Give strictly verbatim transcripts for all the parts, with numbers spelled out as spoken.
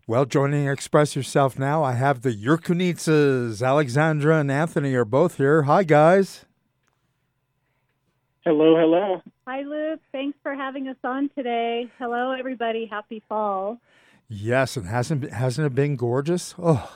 Well, joining Express Yourself now, I have the Yurkunitsas. Alexandra and Anthony are both here. Hi, guys. Hello, hello. Hi, Luke. Thanks for having us on today. Hello, everybody. Happy fall. Yes, and hasn't hasn't it been gorgeous? Oh,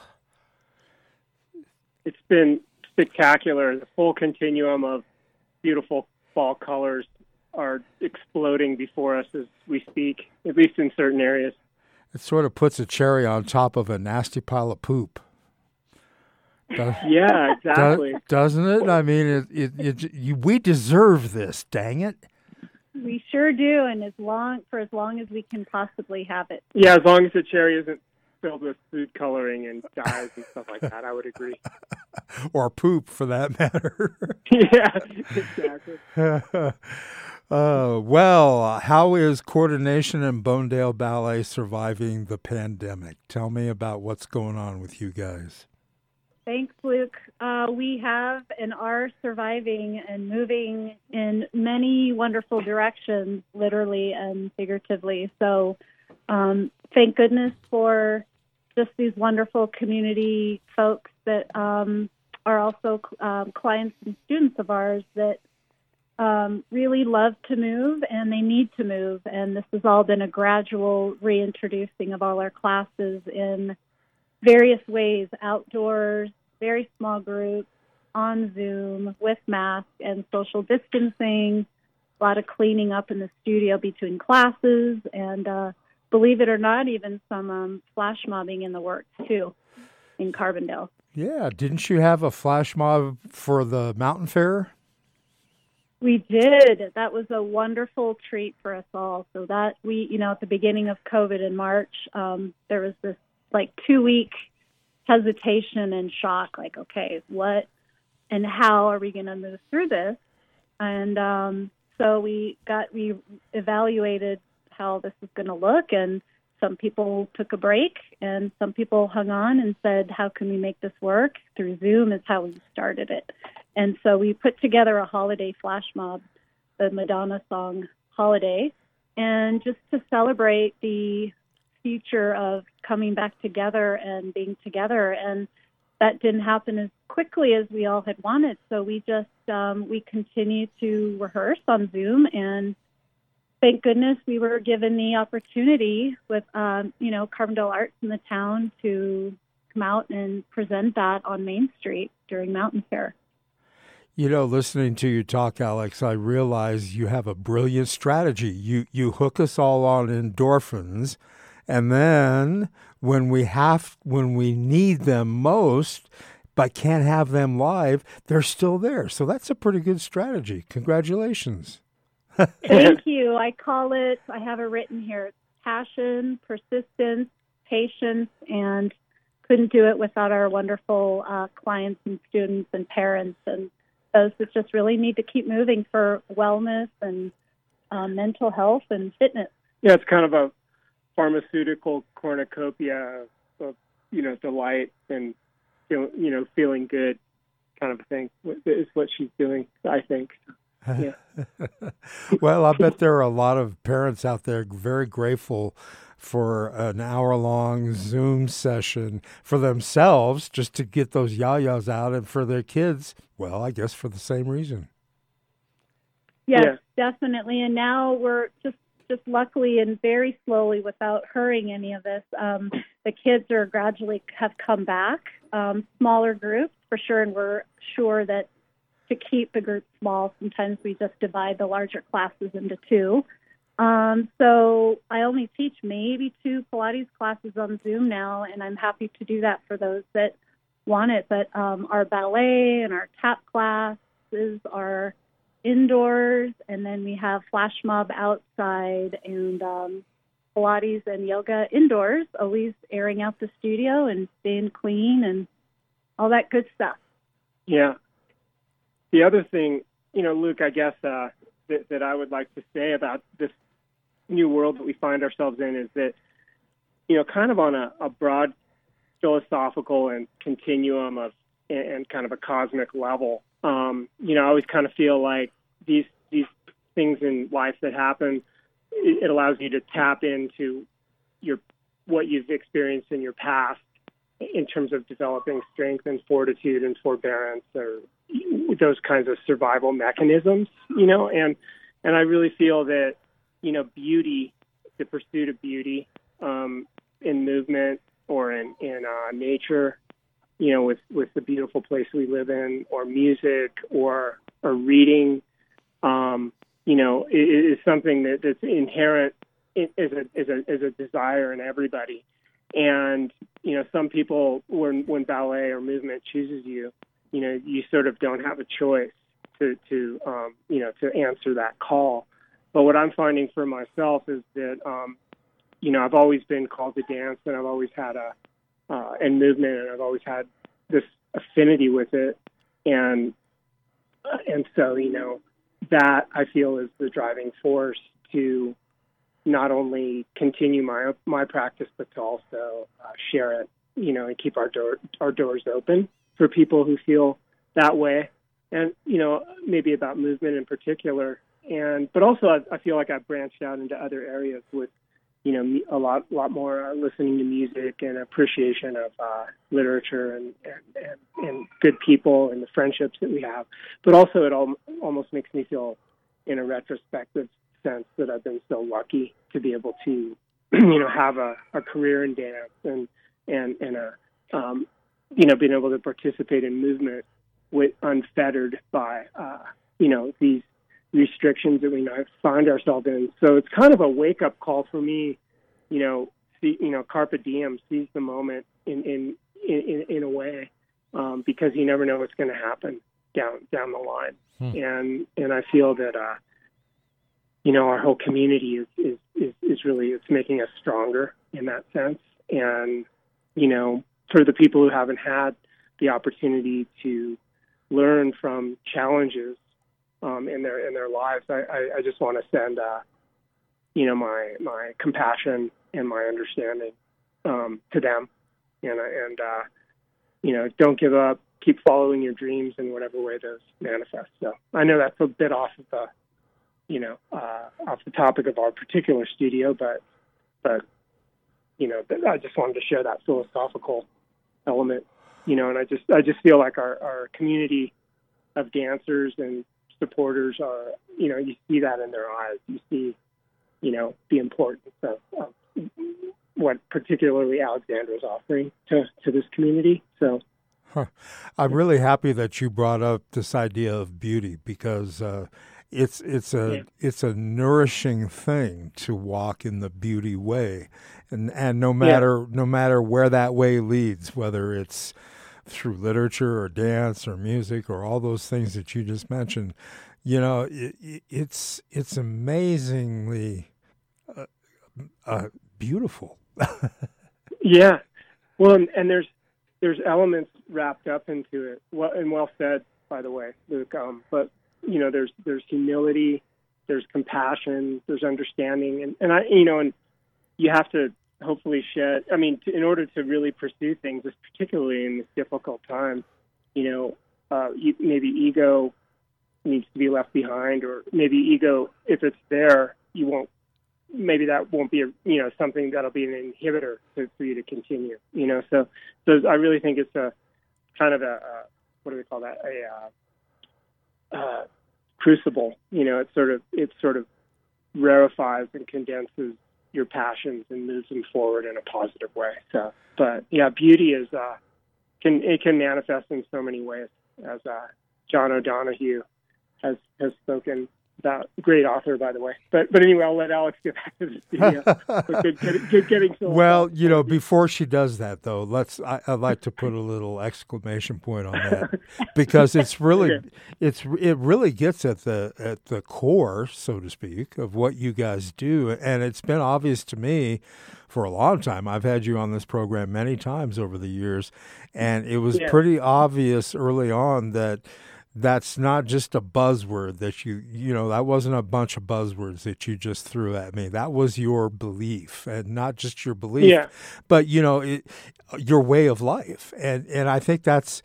It's been spectacular. The full continuum of beautiful fall colors are exploding before us as we speak, at least in certain areas. it sort of puts a cherry on top of a nasty pile of poop. Does, Yeah, exactly. does, doesn't it? I mean, it, it, it, you, we deserve this, dang it. We sure do, and as long for as long as we can possibly have it. Yeah, as long as the cherry isn't filled with food coloring and dyes and stuff like that, I would agree. Or poop, for that matter. Yeah, exactly. uh, well, how is Coordination and Bonedale Ballet surviving the pandemic? Tell me about what's going on with you guys. Thanks, Luke. Uh, we have and are surviving and moving in many wonderful directions, literally and figuratively. So um, thank goodness for just these wonderful community folks that um, are also um, clients and students of ours that um, really love to move and they need to move. And this has all been a gradual reintroducing of all our classes in various ways, outdoors, very small groups, on Zoom, with masks and social distancing, a lot of cleaning up in the studio between classes, and uh, believe it or not, even some um, flash mobbing in the works, too, in Carbondale. Yeah, didn't you have a flash mob for the Mountain Fair? We did. That was a wonderful treat for us all. So that we, you know, at the beginning of COVID in March, um, there was this like two-week hesitation and shock, like, okay, what and how are we going to move through this? And um, so we got, we evaluated how this is going to look, and some people took a break, and some people hung on and said, how can we make this work? Through Zoom is how we started it. And so we put together a holiday flash mob, the Madonna song Holiday, and just to celebrate the future of coming back together and being together. And that didn't happen as quickly as we all had wanted. So we just, um, we continued to rehearse on Zoom, and thank goodness we were given the opportunity with, um, you know, Carbondale Arts in the town to come out and present that on Main Street during Mountain Fair. You know, listening to you talk, Alex, I realize you have a brilliant strategy. You you hook us all on endorphins, and then when we have when we need them most, but can't have them live, they're still there. So that's a pretty good strategy. Congratulations. Thank you. I call it, I have it written here, it's passion, persistence, patience, and couldn't do it without our wonderful uh, clients and students and parents and those that just really need to keep moving for wellness and uh, mental health and fitness. Yeah, it's kind of a pharmaceutical cornucopia of, you know, delight and, feel, you know, feeling good kind of thing is what she's doing, I think. Yeah. Well, I bet there are a lot of parents out there very grateful for an hour-long Zoom session for themselves just to get those yayas out, and for their kids, well, I guess for the same reason. Yes, Yeah. definitely. And now we're just, just luckily and very slowly, without hurrying any of this, um, the kids are gradually have come back, um, smaller groups for sure, and we're sure that to keep the group small, sometimes we just divide the larger classes into two. Um, so I only teach maybe two Pilates classes on Zoom now, and I'm happy to do that for those that want it. But um, our ballet and our tap classes are indoors, and then we have flash mob outside, and um, Pilates and yoga indoors, always airing out the studio and staying clean and all that good stuff. Yeah. The other thing, you know, Luke, I guess uh, that, that I would like to say about this new world that we find ourselves in is that, you know, kind of on a, a broad philosophical and continuum of and, and kind of a cosmic level, um, you know, I always kind of feel like these these things in life that happen, it, it allows you to tap into your what you've experienced in your past in terms of developing strength and fortitude and forbearance, or those kinds of survival mechanisms, you know, and and I really feel that, you know, beauty, the pursuit of beauty um, in movement or in, in uh, nature, you know, with, with the beautiful place we live in, or music, or or reading, um, you know, is, is something that, that's inherent as a, as a as a desire in everybody. And, you know, some people, when when ballet or movement chooses you, you know, you sort of don't have a choice to, to um, you know, to answer that call. But what I'm finding for myself is that, um, you know, I've always been called to dance, and I've always had a, uh, and movement, and I've always had this affinity with it. And, and so, you know, that I feel is the driving force to not only continue my my practice, but to also uh, share it, you know, and keep our door our doors open for people who feel that way, and you know, maybe about movement in particular. And but also, I, I feel like I've branched out into other areas with, you know, a lot lot more uh, listening to music and appreciation of uh, literature and, and and and good people and the friendships that we have. But also, it all, almost makes me feel, in a retrospective sense, that I've been so lucky to be able to, you know, have a, a career in dance and and and a um, you know, being able to participate in movement with unfettered by uh, you know, these restrictions that we now find ourselves in. So it's kind of a wake up call for me, you know, see, you know, carpe diem, seize the moment in in in, in a way, um, because you never know what's going to happen down down the line. Hmm. And and I feel that. Uh, You know, our whole community is, is, is, is really, it's making us stronger in that sense. And, you know, for the people who haven't had the opportunity to learn from challenges um, in their in their lives, I, I, I just want to send, uh, you know, my my compassion and my understanding um, to them. And, and uh, you know, don't give up. Keep following your dreams in whatever way those manifest. So I know that's a bit off of the, you know, uh, off the topic of our particular studio, but, but, you know, I just wanted to share that philosophical element, you know, and I just, I just feel like our, our community of dancers and supporters are, you know, you see that in their eyes. You see, you know, the importance of, of what particularly Alexandra is offering to, to this community. So, huh. I'm really happy that you brought up this idea of beauty, because, uh, It's it's a yeah. it's a nourishing thing to walk in the beauty way, and and no matter yeah. no matter where that way leads, whether it's through literature or dance or music or all those things that you just mentioned, you know, it, it's it's amazingly uh, uh, beautiful. Yeah, well, and, and there's there's elements wrapped up into it. Well, and well said, by the way, Luke. Um, but you know, there's there's humility, there's compassion, there's understanding, and, and I, you know, and you have to hopefully shed. I mean, to, in order to really pursue things, particularly in this difficult time, you know, uh, you, maybe ego needs to be left behind, or maybe ego, if it's there, you won't. Maybe that won't be, a, you know, something that'll be an inhibitor to, for you to continue. You know, so so I really think it's a kind of a, a what do we call that? A uh, Uh, crucible, you know, it sort of it sort of rarefies and condenses your passions and moves them forward in a positive way. So, but yeah, beauty is uh, can it can manifest in so many ways, as uh, John O'Donohue has has spoken about. Great author, by the way. But but anyway, I'll let Alex get back to the studio. good, good, good getting so well, you know, before she does that, though, let's. I, I'd like to put a little exclamation point on that, because it's really, okay. it's it really gets at the at the core, so to speak, of what you guys do, and it's been obvious to me for a long time. I've had you on this program many times over the years, and it was yeah. pretty obvious early on that. That's not just a buzzword that you, you know, that wasn't a bunch of buzzwords that you just threw at me. That was your belief, and not just your belief, yeah. but, you know, it, your way of life. And, and I think that's,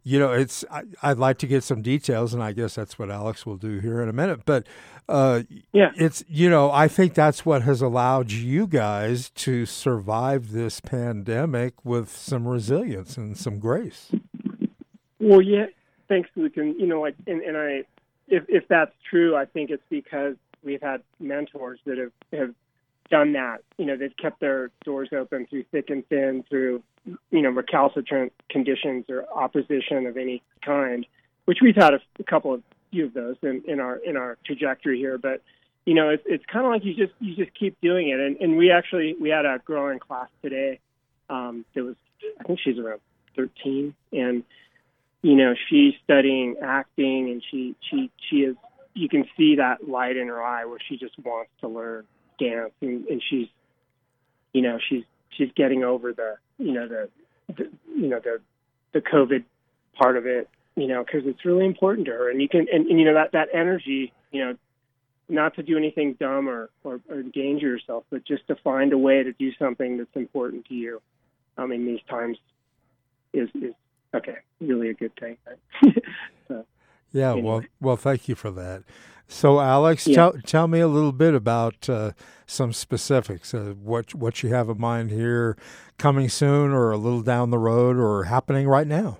you know, it's I, I'd like to get some details, and I guess that's what Alex will do here in a minute. But uh, Yeah. it's you know, I think that's what has allowed you guys to survive this pandemic with some resilience and some grace. Well, yeah, thanks, Luke. And, you know, like, and, and I, if, if that's true, I think it's because we've had mentors that have, have done that. You know, they've kept their doors open through thick and thin, through, you know, recalcitrant conditions or opposition of any kind, which we've had a, a couple of few of those in, in our in our trajectory here. But, you know, it's it's kind of like you just you just keep doing it. And, and we actually, we had a girl in class today um, that was, I think she's around thirteen, and you know, she's studying acting, and she, she, she is, you can see that light in her eye where she just wants to learn dance. And, and she's, you know, she's, she's getting over the, you know, the, the you know, the, the COVID part of it, you know, cause it's really important to her. And you can, and, and you know, that, that energy, you know, not to do anything dumb or, or, or endanger yourself, but just to find a way to do something that's important to you. Um, in these times is, is, okay, really a good thing. so, yeah, anyway. well, well, thank you for that. So, Alex, Yeah. tell tell me a little bit about uh, some specifics. Uh, what what you have in mind here, coming soon, or a little down the road, or happening right now?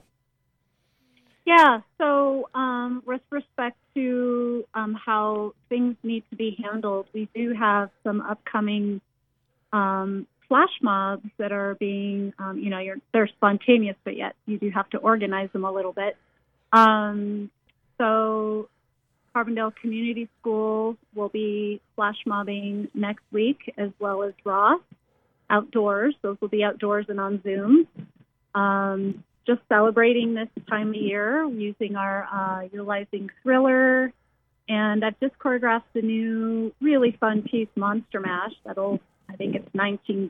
Yeah. So, um, with respect to um, how things need to be handled, we do have some upcoming Um, flash mobs that are being, um, you know, you're, they're spontaneous, but yet you do have to organize them a little bit. Um, so Carbondale Community School will be flash mobbing next week, as well as Ross outdoors. Those will be outdoors and on Zoom. Um, just celebrating this time of year using our, uh, utilizing Thriller. And I've just choreographed a new, really fun piece, Monster Mash, that'll I think it's nineteen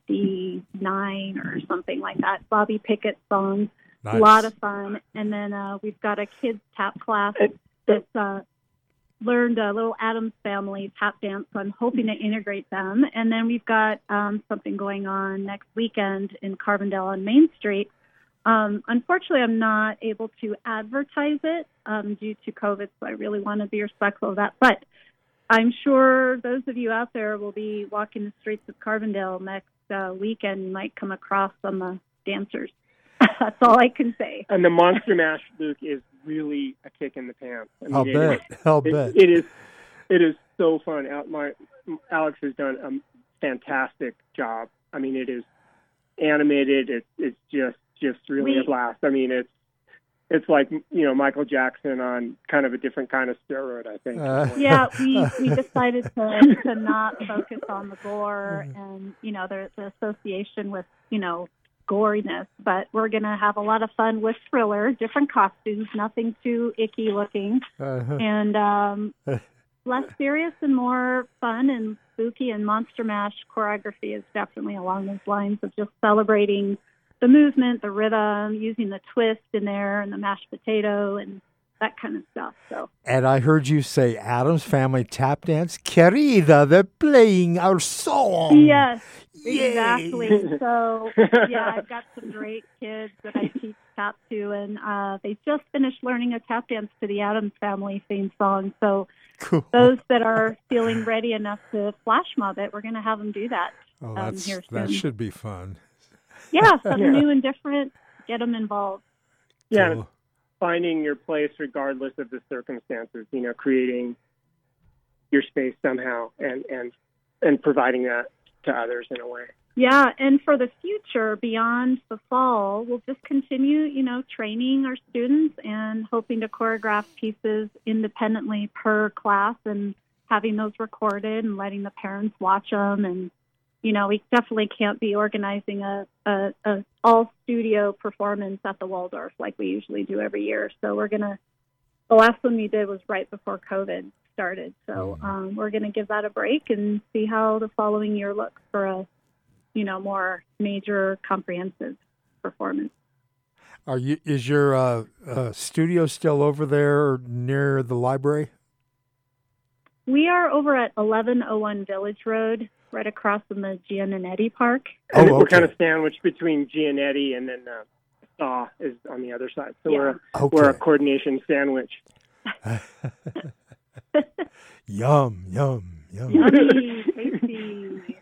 fifty-nine or something like that. Bobby Pickett song, Nice. A lot of fun. And then uh, we've got a kids tap class that's uh, learned a little Addams Family tap dance, so I'm hoping to integrate them. And then we've got um, something going on next weekend in Carbondale on Main Street. Um, unfortunately, I'm not able to advertise it um, due to COVID, so I really want to be respectful of that. But I'm sure those of you out there will be walking the streets of Carbondale next uh, weekend. You might come across some uh, dancers. That's all I can say. And the Monster Mash, Luke, is really a kick in the pants. I mean, I'll it bet. is- I'll it- bet. It is, it is so fun. Out my Alex has done a fantastic job. I mean, it is animated. It's it's just just really We- a blast. I mean, it's it's like, you know, Michael Jackson on kind of a different kind of steroid, I think. Uh, Yeah, we, we decided to, to not focus on the gore and, you know, the, the association with, you know, goriness. But we're going to have a lot of fun with Thriller, different costumes, nothing too icky looking. uh-huh. And um, less serious and more fun and spooky. And Monster Mash choreography is definitely along those lines of just celebrating the movement, the rhythm, using the twist in there and the mashed potato and that kind of stuff. So, And I heard you say Addams Family tap dance. Querida, they're playing our song. yes, Yay. exactly. So, yeah, I've got some great kids that I teach tap to, and uh, they just finished learning a tap dance to the Addams Family theme song. So, Cool. those that are feeling ready enough to flash mob it, we're going to have them do that. Oh, um, that's, here that soon. should be fun. Yeah, something Yeah. new and different. Get them involved. Yeah, Cool. finding your place regardless of the circumstances, you know, creating your space somehow and, and, and providing that to others in a way. Yeah, and for the future, beyond the fall, we'll just continue, you know, training our students and hoping to choreograph pieces independently per class and having those recorded and letting the parents watch them. And, you know, we definitely can't be organizing a, a, a all-studio performance at the Waldorf like we usually do every year. So we're going to, the last one we did was right before COVID started. So um, we're going to give that a break and see how the following year looks for a, you know, more major comprehensive performance. Are you? Is your uh, uh, studio still over there near the library? We are over at eleven oh one Village Road, right across from the Giannetti Park. And Oh, we're okay. kind of sandwiched between Giannetti and then uh, thaw is on the other side. So Yeah. we're a, Okay. we're a coordination sandwich. Yum, yum, yum. Yummy, tasty.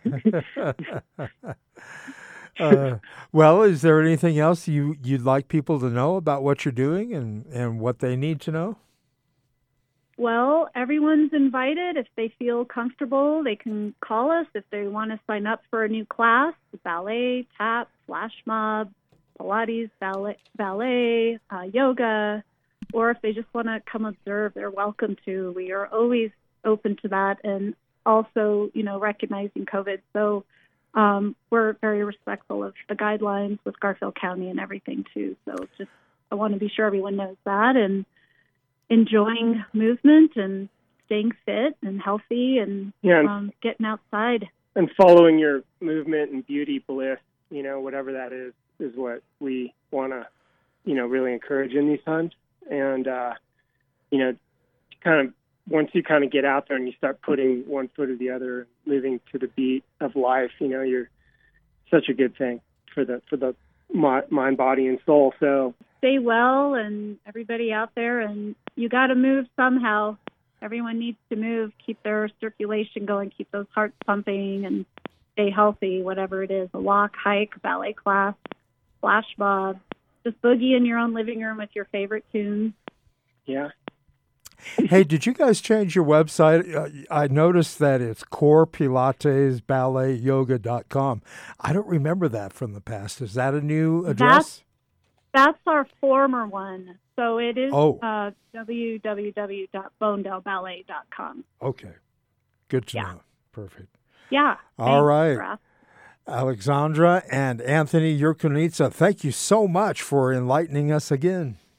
uh, well, is there anything else you, you'd like people to know about what you're doing and, and what they need to know? Well, everyone's invited. If they feel comfortable, they can call us. If they want to sign up for a new class, ballet, tap, flash mob, Pilates, ballet, ballet uh, yoga, or if they just want to come observe, they're welcome to. We are always open to that, and also, you know, recognizing COVID. So um, we're very respectful of the guidelines with Garfield County and everything, too. So just I want to be sure everyone knows that, and enjoying movement and staying fit and healthy and Yeah, and, um, getting outside. and following your movement and beauty bliss, you know, whatever that is, is what we want to, you know, really encourage in these times. And, uh, you know, kind of once you kind of get out there and you start putting one foot or the other, moving to the beat of life, you know, you're such a good thing for the, for the mind, body, and soul. So stay well, and everybody out there, and you got to move somehow. Everyone needs to move, keep their circulation going, keep those hearts pumping, and stay healthy, whatever it is, a walk, hike, ballet class, flash mob, just boogie in your own living room with your favorite tunes. Yeah. Hey, did you guys change your website? Uh, I noticed that it's core pilates ballet yoga dot com. I don't remember that from the past. Is that a new address? That's, that's our former one. So it is Oh. uh, w w w dot bonedale ballet dot com. Okay. Good to Yeah. know. Perfect. Yeah. All thanks, right. Raph. Alexandra and Anthony Yurkunitsa, thank you so much for enlightening us again.